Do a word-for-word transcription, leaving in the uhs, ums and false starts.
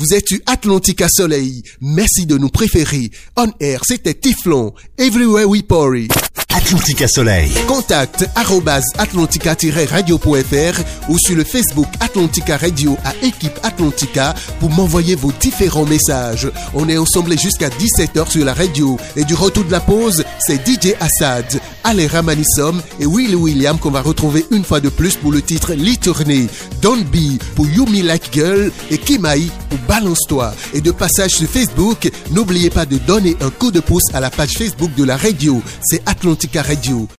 Vous êtes sur Atlantica Soleil. Merci de nous préférer. On air, c'était Tiflon. Everywhere we party. Atlantica Soleil. Contact arobase atlantica-radio point fr ou sur le Facebook Atlantica Radio à équipe Atlantica pour m'envoyer vos différents messages. On est ensemble jusqu'à dix-sept heures sur la radio. Et du retour de la pause, c'est D J Assad, Ale Ramanissom et Willy William qu'on va retrouver une fois de plus pour le titre L'Itournée. Don't Be pour You Me Like Girl et Kimaï pour Balance-toi. Et de passage sur Facebook, n'oubliez pas de donner un coup de pouce à la page Facebook de la radio. C'est Atlantica Radio.